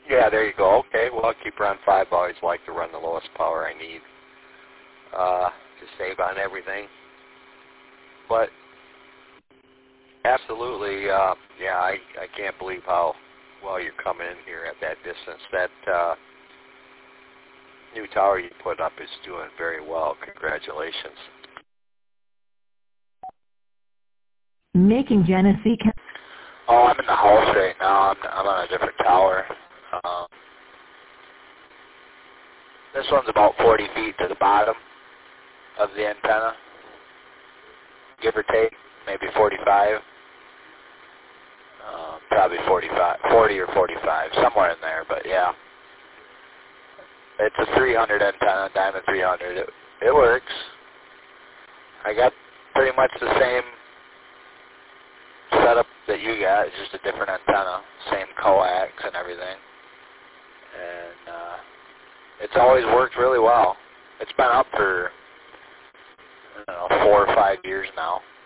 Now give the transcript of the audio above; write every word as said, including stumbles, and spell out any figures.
Yeah, there you go. Okay, well, I'll keep her on five. I always like to run the lowest power I need uh, to save on everything. But absolutely, uh, yeah, I, I can't believe how well you're coming in here at that distance. That uh, new tower you put up is doing very well. Congratulations. Making Genesee. Oh, I'm in the house right now. I'm, I'm on a different tower. Um, this one's about forty feet to the bottom of the antenna, give or take, maybe forty-five. Um, probably forty-five, forty or forty-five, somewhere in there, but yeah. It's a three hundred antenna, Diamond three hundred. It, it works. I got pretty much the same setup that you got, it's just a different antenna, same coax and everything. And uh, it's always worked really well. It's been up for, I don't know, four or five years now.